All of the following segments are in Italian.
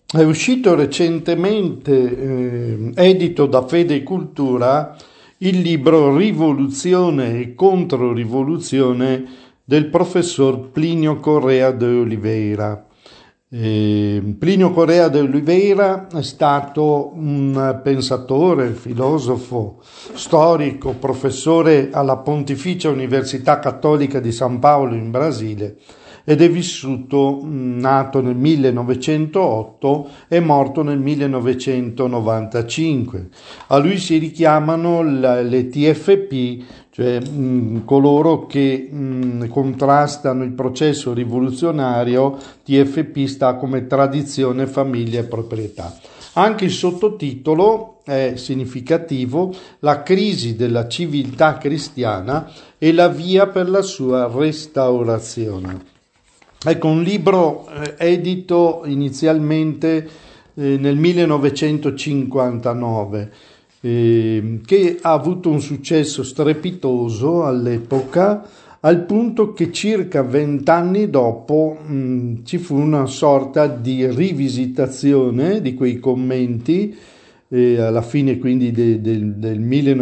È uscito recentemente, edito da Fede e Cultura, il libro Rivoluzione e Controrivoluzione del professor Plinio Correa de Oliveira. Plinio Correa de Oliveira è stato un pensatore, filosofo, storico, professore alla Pontificia Università Cattolica di San Paolo in Brasile ed è nato nel 1908 e morto nel 1995. A lui si richiamano le TFP, cioè coloro che contrastano il processo rivoluzionario. TFP sta come tradizione, famiglia e proprietà. Anche il sottotitolo è significativo: la crisi della civiltà cristiana e la via per la sua restaurazione. Ecco, un libro edito inizialmente nel 1959, che ha avuto un successo strepitoso all'epoca, al punto che circa 20 anni dopo ci fu una sorta di rivisitazione di quei commenti, alla fine quindi del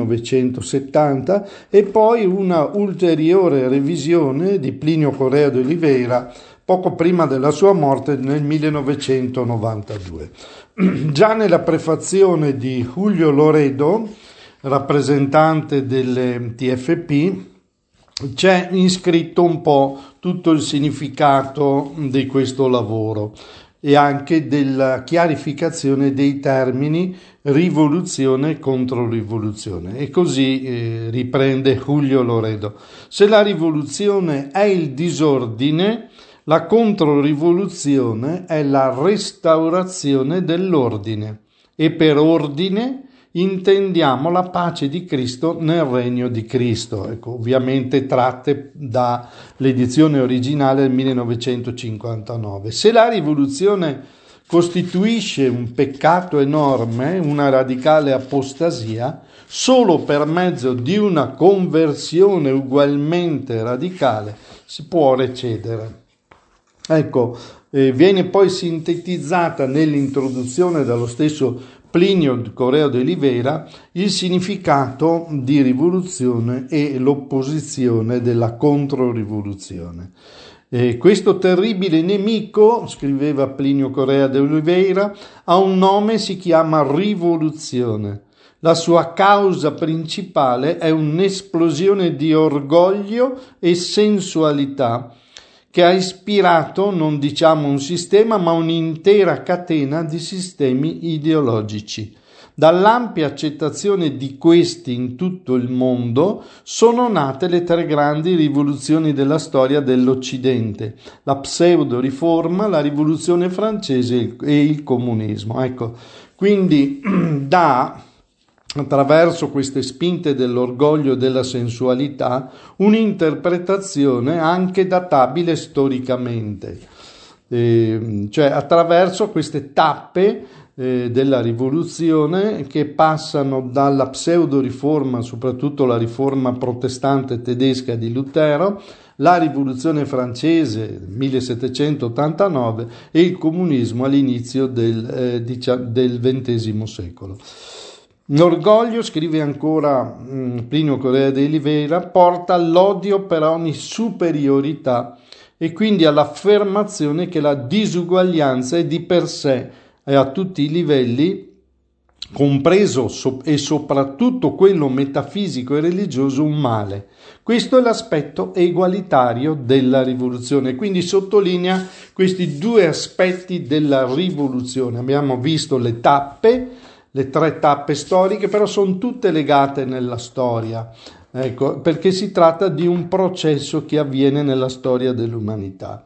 1970, e poi una ulteriore revisione di Plinio Correa de Oliveira poco prima della sua morte nel 1992. Già nella prefazione di Julio Loredo, rappresentante delle TFP, c'è inscritto un po' tutto il significato di questo lavoro e anche della chiarificazione dei termini rivoluzione e controrivoluzione. E così riprende Julio Loredo: se la rivoluzione è il disordine, la controrivoluzione è la restaurazione dell'ordine, e per ordine intendiamo la pace di Cristo nel regno di Cristo. Ecco, ovviamente tratte dall'edizione originale del 1959. Se la rivoluzione costituisce un peccato enorme, una radicale apostasia, solo per mezzo di una conversione ugualmente radicale si può recedere. Ecco, viene poi sintetizzata nell'introduzione dallo stesso Plinio Correa de Oliveira il significato di rivoluzione e l'opposizione della controrivoluzione. Questo terribile nemico, scriveva Plinio Correa de Oliveira, ha un nome, si chiama rivoluzione. La sua causa principale è un'esplosione di orgoglio e sensualità che ha ispirato, non diciamo un sistema, ma un'intera catena di sistemi ideologici. Dall'ampia accettazione di questi in tutto il mondo sono nate le tre grandi rivoluzioni della storia dell'Occidente: la pseudo-riforma, la rivoluzione francese e il comunismo. Ecco, quindi attraverso queste spinte dell'orgoglio e della sensualità, un'interpretazione anche databile storicamente, cioè attraverso queste tappe della rivoluzione che passano dalla pseudo-riforma, soprattutto la riforma protestante tedesca di Lutero, la rivoluzione francese 1789 e il comunismo all'inizio del XX secolo. L'orgoglio, scrive ancora Plinio Correa de Oliveira, porta all'odio per ogni superiorità e quindi all'affermazione che la disuguaglianza è di per sé e a tutti i livelli, compreso e soprattutto quello metafisico e religioso, un male. Questo è l'aspetto egualitario della rivoluzione, quindi sottolinea questi due aspetti della rivoluzione. Abbiamo visto le tre tappe storiche, però sono tutte legate nella storia, ecco, perché si tratta di un processo che avviene nella storia dell'umanità.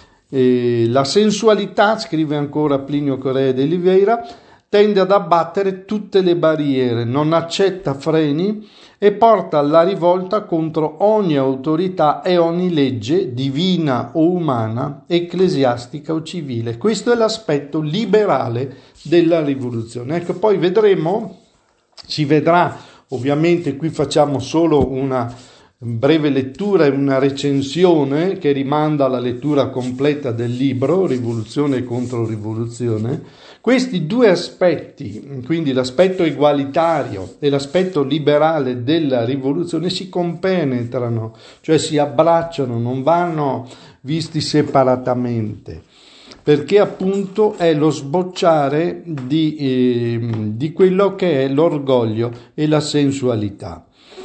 La sensualità, scrive ancora Plinio Correa de Oliveira, tende ad abbattere tutte le barriere, non accetta freni e porta alla rivolta contro ogni autorità e ogni legge, divina o umana, ecclesiastica o civile. Questo è l'aspetto liberale della rivoluzione. Ecco, poi si vedrà, ovviamente qui facciamo solo una breve lettura e una recensione che rimanda alla lettura completa del libro Rivoluzione e Controrivoluzione. Questi due aspetti, quindi l'aspetto egualitario e l'aspetto liberale della rivoluzione, si compenetrano, cioè si abbracciano, non vanno visti separatamente, perché appunto è lo sbocciare di quello che è l'orgoglio e la sensualità.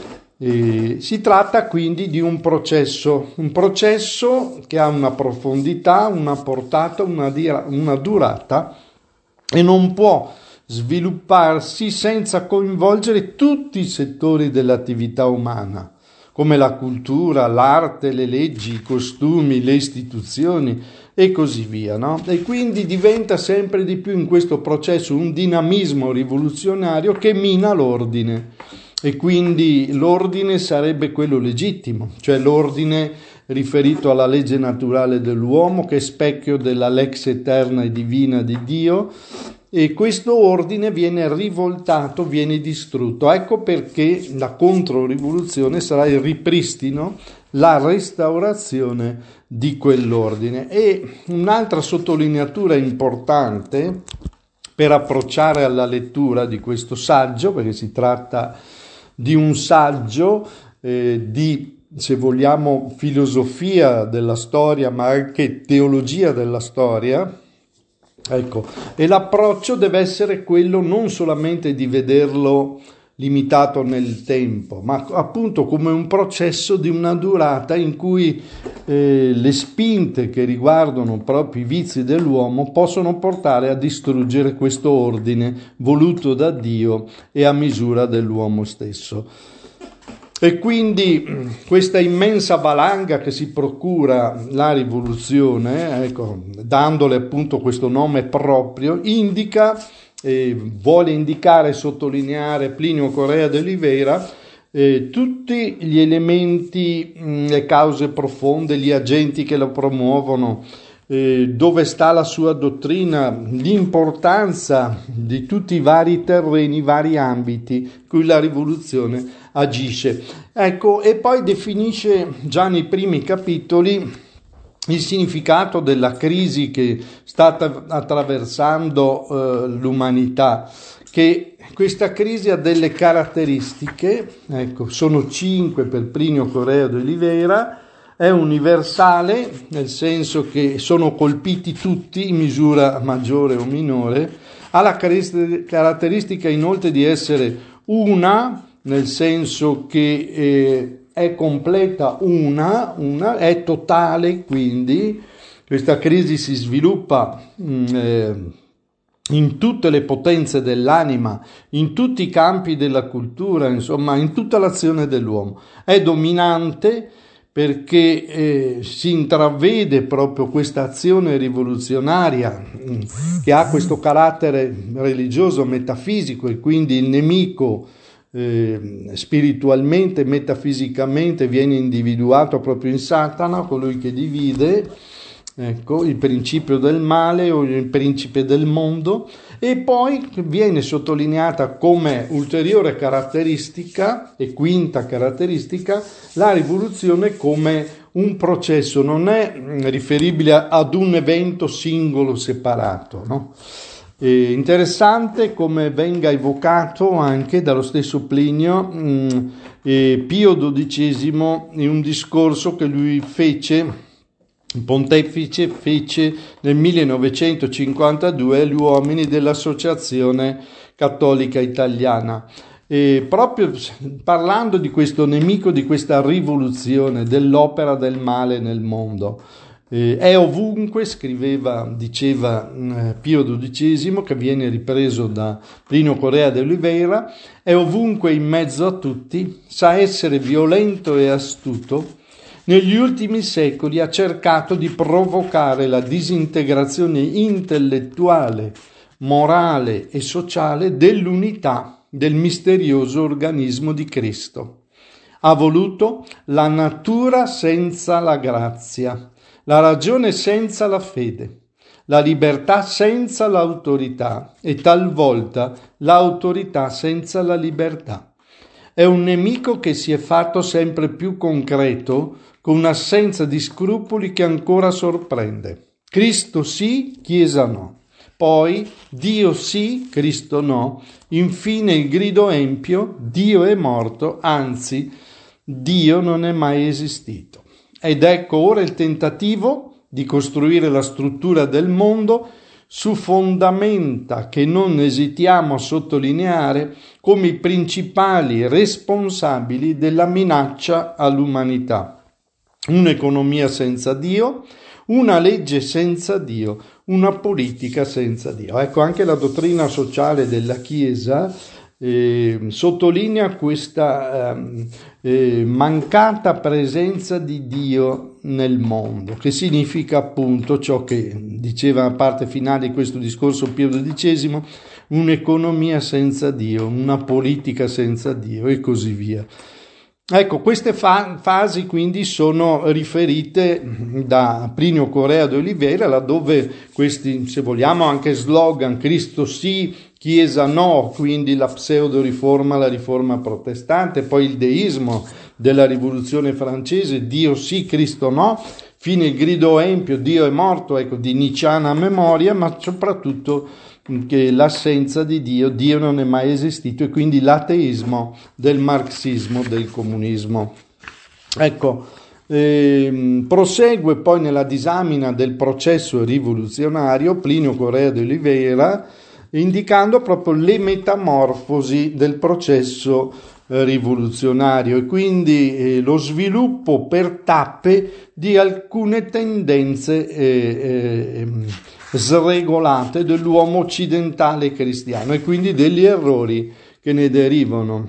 Si tratta quindi di un processo che ha una profondità, una portata, una durata, e non può svilupparsi senza coinvolgere tutti i settori dell'attività umana, come la cultura, l'arte, le leggi, i costumi, le istituzioni e così via, no? E quindi diventa sempre di più in questo processo un dinamismo rivoluzionario che mina l'ordine. E quindi l'ordine sarebbe quello legittimo, cioè l'ordine riferito alla legge naturale dell'uomo, che è specchio della lex eterna e divina di Dio, e questo ordine viene rivoltato, viene distrutto. Ecco perché la controrivoluzione sarà il ripristino, la restaurazione di quell'ordine. E un'altra sottolineatura importante per approcciare alla lettura di questo saggio, perché si tratta di un saggio di, se vogliamo, filosofia della storia, ma anche teologia della storia. Ecco, e l'approccio deve essere quello non solamente di vederlo limitato nel tempo, ma appunto come un processo di una durata in cui le spinte che riguardano proprio i vizi dell'uomo possono portare a distruggere questo ordine voluto da Dio e a misura dell'uomo stesso. E quindi questa immensa valanga che si procura la rivoluzione, ecco, dandole appunto questo nome proprio, vuole indicare e sottolineare Plinio Correa de Oliveira tutti gli elementi, le cause profonde, gli agenti che lo promuovono, dove sta la sua dottrina, l'importanza di tutti i vari terreni, i vari ambiti in cui la rivoluzione agisce. Ecco, e poi definisce già nei primi capitoli il significato della crisi che sta attraversando l'umanità, che questa crisi ha delle caratteristiche, ecco, sono 5 per Plinio Correa de Oliveira. È universale, nel senso che sono colpiti tutti in misura maggiore o minore, ha la caratteristica inoltre di essere una, nel senso che è completa, è totale, quindi questa crisi si sviluppa in tutte le potenze dell'anima, in tutti i campi della cultura, insomma in tutta l'azione dell'uomo. È dominante perché si intravede proprio questa azione rivoluzionaria che ha questo carattere religioso, metafisico, e quindi il nemico spiritualmente, metafisicamente viene individuato proprio in Satana, colui che divide, ecco, il principio del male o il principe del mondo. E poi viene sottolineata come ulteriore caratteristica e quinta caratteristica la rivoluzione come un processo, non è riferibile ad un evento singolo separato, no? Interessante come venga evocato anche dallo stesso Plinio Pio XII in un discorso che lui fece, il pontefice fece nel 1952 agli uomini dell'Associazione Cattolica Italiana, e proprio parlando di questo nemico, di questa rivoluzione, dell'opera del male nel mondo. È ovunque, diceva Pio XII, che viene ripreso da Plinio Correa de Oliveira, è ovunque in mezzo a tutti, sa essere violento e astuto. Negli ultimi secoli ha cercato di provocare la disintegrazione intellettuale, morale e sociale dell'unità del misterioso organismo di Cristo. Ha voluto la natura senza la grazia, la ragione senza la fede, la libertà senza l'autorità e talvolta l'autorità senza la libertà. è un nemico che si è fatto sempre più concreto, con un'assenza di scrupoli che ancora sorprende. Cristo sì, Chiesa no. Poi Dio sì, Cristo no. Infine il grido empio: Dio è morto, anzi, Dio non è mai esistito. Ed ecco ora il tentativo di costruire la struttura del mondo su fondamenta che non esitiamo a sottolineare come i principali responsabili della minaccia all'umanità. Un'economia senza Dio, una legge senza Dio, una politica senza Dio. Ecco, anche la dottrina sociale della Chiesa sottolinea questa mancata presenza di Dio nel mondo, che significa appunto ciò che diceva a parte finale di questo discorso Pio XII, un'economia senza Dio, una politica senza Dio e così via. Ecco, queste fasi quindi sono riferite da Plinio Correa de Oliveira, laddove questi, se vogliamo, anche slogan Cristo sì, Chiesa no, quindi la pseudo-riforma, la riforma protestante, poi il deismo della rivoluzione francese, Dio sì, Cristo no, fine il grido empio, Dio è morto, ecco, di nicciana memoria, ma soprattutto che l'assenza di Dio, Dio non è mai esistito, e quindi l'ateismo del marxismo, del comunismo. Ecco, prosegue poi nella disamina del processo rivoluzionario Plinio Correa de Oliveira, indicando proprio le metamorfosi del processo rivoluzionario e quindi lo sviluppo per tappe di alcune tendenze sregolate dell'uomo occidentale cristiano e quindi degli errori che ne derivano.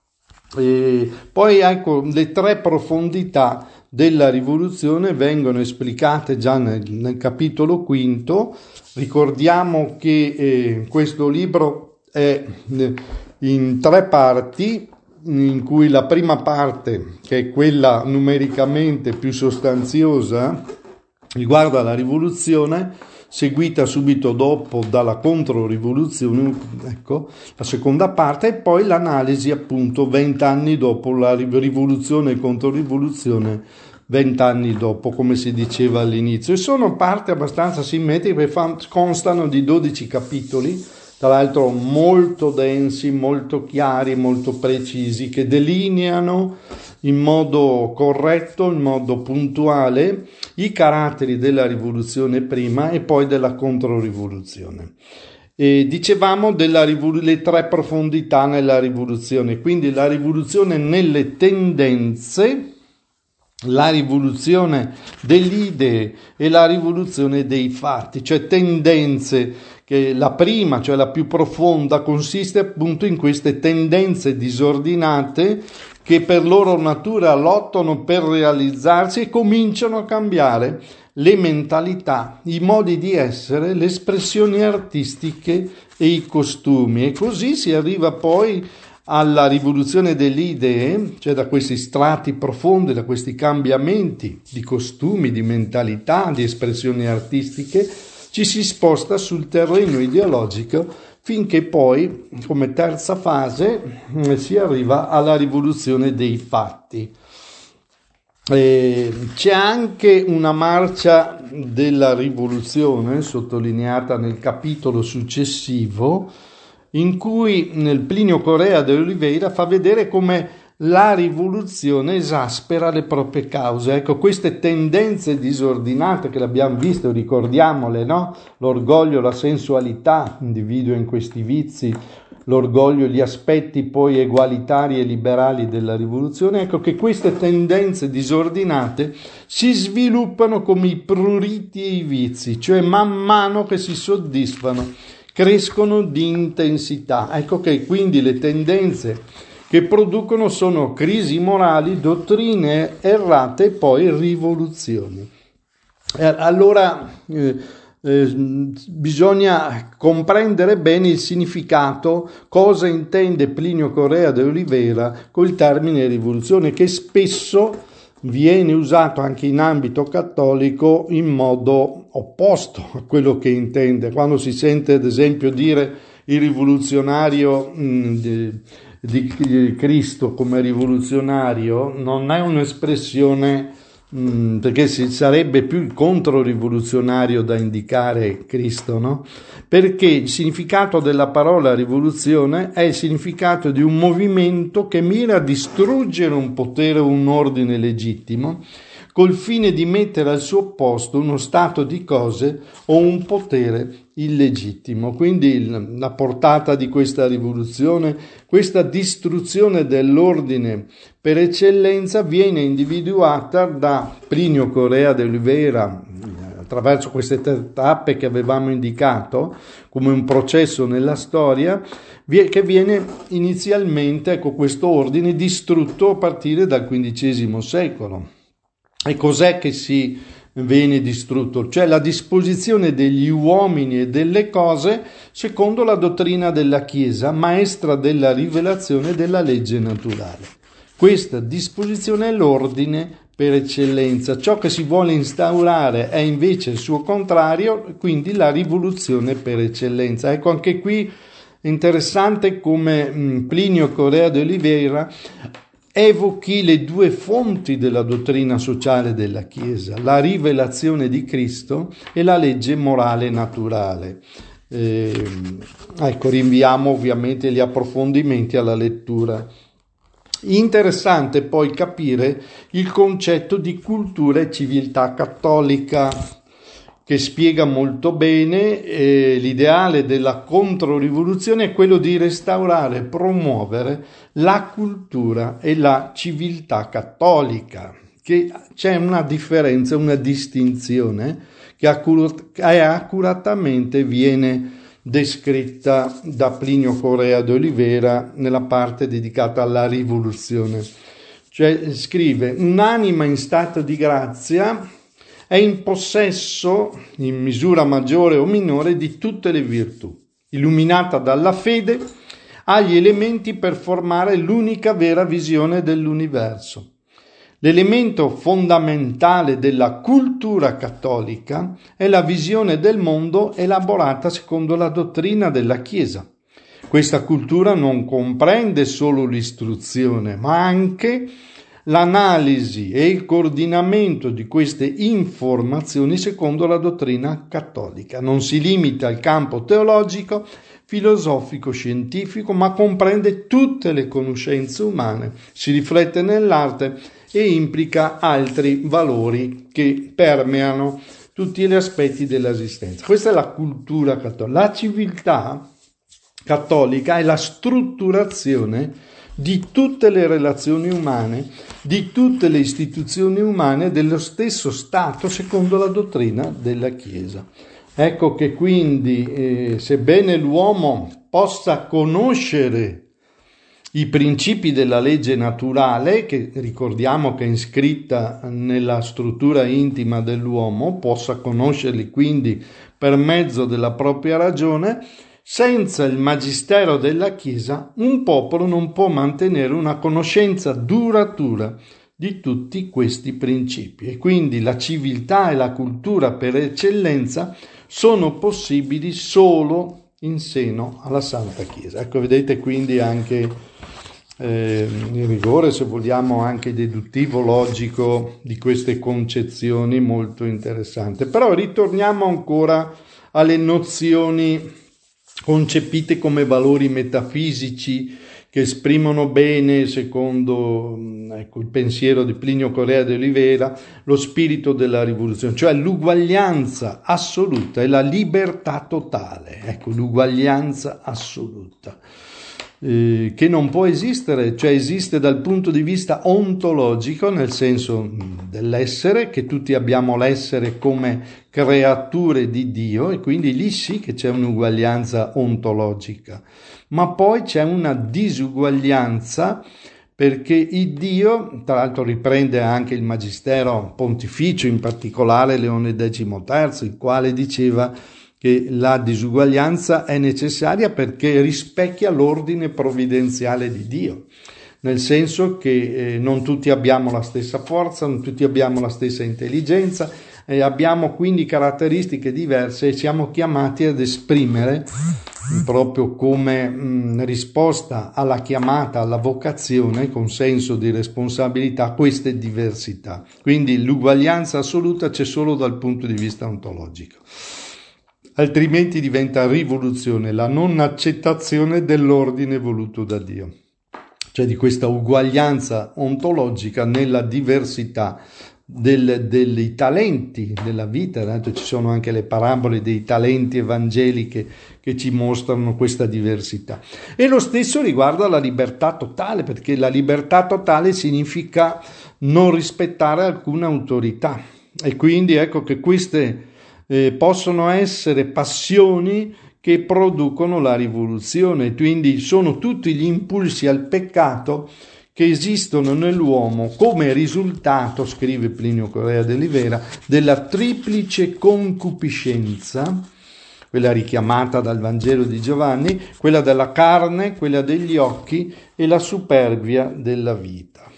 Poi ecco, le tre profondità della rivoluzione vengono esplicate già nel capitolo quinto. Ricordiamo che questo libro è in tre parti, in cui la prima parte, che è quella numericamente più sostanziosa, riguarda la rivoluzione, seguita subito dopo dalla controrivoluzione, ecco, la seconda parte, e poi l'analisi appunto 20 anni dopo la rivoluzione e controrivoluzione, 20 anni dopo, come si diceva all'inizio, e sono parti abbastanza simmetriche, constano di 12 capitoli, tra l'altro molto densi, molto chiari, molto precisi, che delineano in modo corretto, in modo puntuale, i caratteri della rivoluzione prima e poi della controrivoluzione. E dicevamo le tre profondità nella rivoluzione, quindi la rivoluzione nelle tendenze, la rivoluzione delle idee e la rivoluzione dei fatti, cioè tendenze, che la prima, cioè la più profonda, consiste appunto in queste tendenze disordinate che per loro natura lottano per realizzarsi e cominciano a cambiare le mentalità, i modi di essere, le espressioni artistiche e i costumi, e così si arriva poi alla rivoluzione delle idee, cioè da questi strati profondi, da questi cambiamenti di costumi, di mentalità, di espressioni artistiche, ci si sposta sul terreno ideologico finché poi, come terza fase, si arriva alla rivoluzione dei fatti. C'è anche una marcia della rivoluzione, sottolineata nel capitolo successivo, in cui nel Plinio Correa de Oliveira fa vedere come la rivoluzione esaspera le proprie cause. Ecco, queste tendenze disordinate che l'abbiamo visto, ricordiamole, no? L'orgoglio, la sensualità individua in questi vizi, l'orgoglio, gli aspetti poi egualitari e liberali della rivoluzione. Ecco che queste tendenze disordinate si sviluppano come i pruriti e i vizi, cioè man mano che si soddisfano crescono di intensità. Ecco che quindi le tendenze che producono sono crisi morali, dottrine errate e poi rivoluzioni. Allora bisogna comprendere bene il significato, cosa intende Plinio Correa de Oliveira col termine rivoluzione, che spesso viene usato anche in ambito cattolico in modo opposto a quello che intende. Quando si sente ad esempio dire il rivoluzionario di Cristo come rivoluzionario non è un'espressione, perché sarebbe più il controrivoluzionario da indicare Cristo, no? Perché il significato della parola rivoluzione è il significato di un movimento che mira a distruggere un potere o un ordine legittimo col fine di mettere al suo posto uno stato di cose o un potere illegittimo. Quindi la portata di questa rivoluzione, questa distruzione dell'ordine per eccellenza, viene individuata da Plinio Correa de Oliveira attraverso queste tappe che avevamo indicato come un processo nella storia, che viene inizialmente, ecco, questo ordine distrutto a partire dal XV secolo. E cos'è che si viene distrutto? Cioè la disposizione degli uomini e delle cose secondo la dottrina della Chiesa, maestra della rivelazione della legge naturale. Questa disposizione è l'ordine per eccellenza. Ciò che si vuole instaurare è invece il suo contrario, quindi la rivoluzione per eccellenza. Ecco, anche qui interessante come Plinio Correa de Oliveira evochi le due fonti della dottrina sociale della Chiesa, la rivelazione di Cristo e la legge morale naturale. Ecco, rinviamo ovviamente gli approfondimenti alla lettura. Interessante poi capire il concetto di cultura e civiltà cattolica, che spiega molto bene l'ideale della controrivoluzione è quello di restaurare e promuovere la cultura e la civiltà cattolica, che c'è una differenza, una distinzione che accuratamente viene descritta da Plinio Correa de Oliveira nella parte dedicata alla rivoluzione. Cioè scrive: un'anima in stato di grazia è in possesso, in misura maggiore o minore, di tutte le virtù. Illuminata dalla fede, ha gli elementi per formare l'unica vera visione dell'universo. L'elemento fondamentale della cultura cattolica è la visione del mondo elaborata secondo la dottrina della Chiesa. Questa cultura non comprende solo l'istruzione, ma anche l'analisi e il coordinamento di queste informazioni secondo la dottrina cattolica. Non si limita al campo teologico, filosofico, scientifico, ma comprende tutte le conoscenze umane, si riflette nell'arte e implica altri valori che permeano tutti gli aspetti dell'esistenza. Questa è la cultura cattolica. La civiltà cattolica è la strutturazione di tutte le relazioni umane, di tutte le istituzioni umane, dello stesso Stato secondo la dottrina della Chiesa. Ecco che quindi, sebbene l'uomo possa conoscere i principi della legge naturale, che ricordiamo che è iscritta nella struttura intima dell'uomo, possa conoscerli quindi per mezzo della propria ragione, senza il magistero della Chiesa un popolo non può mantenere una conoscenza duratura di tutti questi principi, e quindi la civiltà e la cultura per eccellenza sono possibili solo in seno alla Santa Chiesa. Ecco, vedete quindi anche il rigore, se vogliamo, anche deduttivo, logico di queste concezioni molto interessante. Però ritorniamo ancora alle nozioni concepite come valori metafisici che esprimono bene, secondo il pensiero di Plinio Correa de Oliveira, lo spirito della rivoluzione, cioè l'uguaglianza assoluta e la libertà totale. Ecco, l'uguaglianza assoluta, che non può esistere, cioè esiste dal punto di vista ontologico, nel senso dell'essere, che tutti abbiamo l'essere come creature di Dio, e quindi lì sì che c'è un'uguaglianza ontologica, ma poi c'è una disuguaglianza, perché il Dio, tra l'altro riprende anche il Magistero Pontificio, in particolare Leone XIII, il quale diceva che la disuguaglianza è necessaria perché rispecchia l'ordine provvidenziale di Dio, nel senso che non tutti abbiamo la stessa forza, non tutti abbiamo la stessa intelligenza, e abbiamo quindi caratteristiche diverse e siamo chiamati ad esprimere proprio come risposta alla chiamata, alla vocazione, con senso di responsabilità, queste diversità. Quindi l'uguaglianza assoluta c'è solo dal punto di vista ontologico. Altrimenti diventa rivoluzione, la non accettazione dell'ordine voluto da Dio, cioè di questa uguaglianza ontologica nella diversità dei talenti della vita. Tanto ci sono anche le parabole dei talenti evangeliche che ci mostrano questa diversità. E lo stesso riguarda la libertà totale, perché la libertà totale significa non rispettare alcuna autorità, e quindi ecco che queste possono essere passioni che producono la rivoluzione, quindi sono tutti gli impulsi al peccato che esistono nell'uomo come risultato, scrive Plinio Correa d'Olivera, della triplice concupiscenza, quella richiamata dal Vangelo di Giovanni, quella della carne, quella degli occhi e la superbia della vita.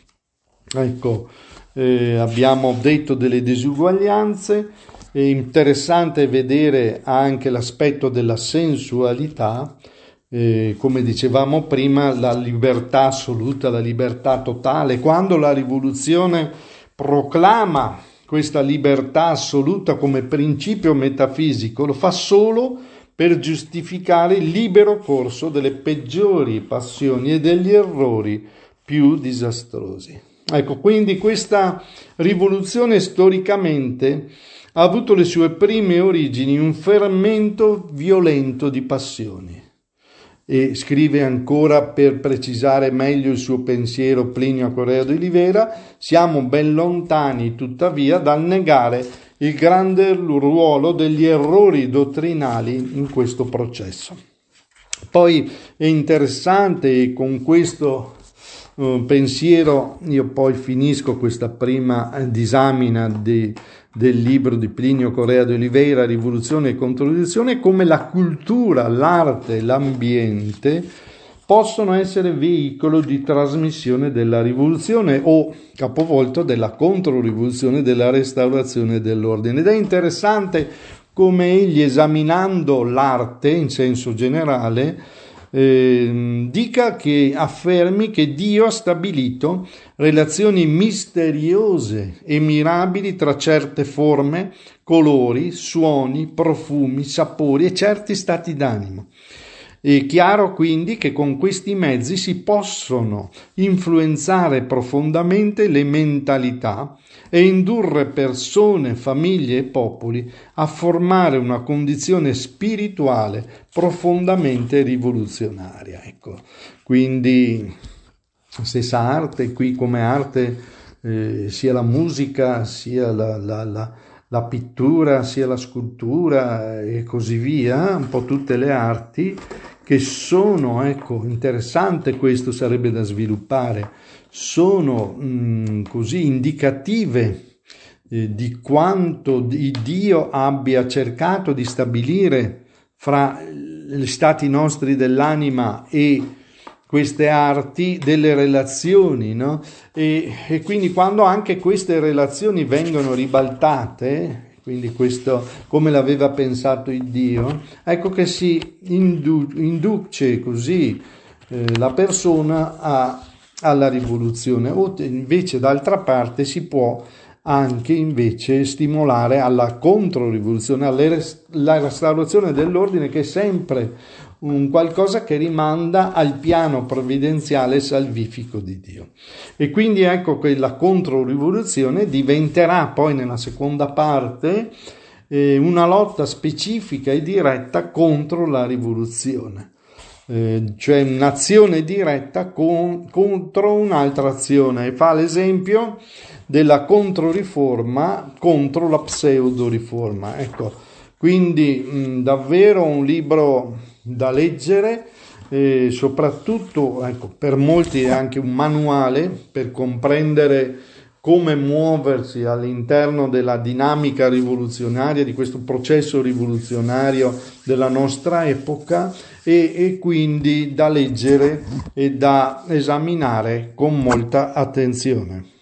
Ecco, abbiamo detto delle disuguaglianze. È interessante vedere anche l'aspetto della sensualità. Come dicevamo prima, la libertà assoluta, la libertà totale. Quando la rivoluzione proclama questa libertà assoluta come principio metafisico, lo fa solo per giustificare il libero corso delle peggiori passioni e degli errori più disastrosi. Ecco, quindi questa rivoluzione storicamente ha avuto le sue prime origini in un fermento violento di passioni. E scrive ancora, per precisare meglio il suo pensiero, Plinio Correa d'Olivera: siamo ben lontani tuttavia dal negare il grande ruolo degli errori dottrinali in questo processo. Poi è interessante, e con questo pensiero io poi finisco questa prima disamina del libro di Plinio Correa d'Oliveira, Rivoluzione e Controrivoluzione, come la cultura, l'arte, l'ambiente possono essere veicolo di trasmissione della rivoluzione o capovolto della controrivoluzione, della restaurazione dell'ordine. Ed è interessante come egli, esaminando l'arte in senso generale, dica che affermi che Dio ha stabilito relazioni misteriose e mirabili tra certe forme, colori, suoni, profumi, sapori e certi stati d'animo. È chiaro quindi che con questi mezzi si possono influenzare profondamente le mentalità e indurre persone, famiglie e popoli a formare una condizione spirituale profondamente rivoluzionaria. Ecco, quindi stessa arte, qui come arte sia la musica, sia la pittura, sia la scultura e così via, un po' tutte le arti che sono, ecco, interessante, questo sarebbe da sviluppare, sono così indicative di quanto Dio abbia cercato di stabilire fra gli stati nostri dell'anima e queste arti delle relazioni, no? E quindi quando anche queste relazioni vengono ribaltate, quindi questo come l'aveva pensato il Dio, ecco che si induce così la persona alla rivoluzione, o invece d'altra parte si può anche invece stimolare alla controrivoluzione, alla restaurazione dell'ordine, che è sempre un qualcosa che rimanda al piano provvidenziale salvifico di Dio. E quindi ecco che la controrivoluzione diventerà poi nella seconda parte una lotta specifica e diretta contro la rivoluzione. Cioè un'azione diretta contro un'altra azione, e fa l'esempio della controriforma contro la pseudoriforma. Ecco, quindi davvero un libro da leggere, soprattutto ecco, per molti è anche un manuale per comprendere come muoversi all'interno della dinamica rivoluzionaria, di questo processo rivoluzionario della nostra epoca, e quindi da leggere e da esaminare con molta attenzione.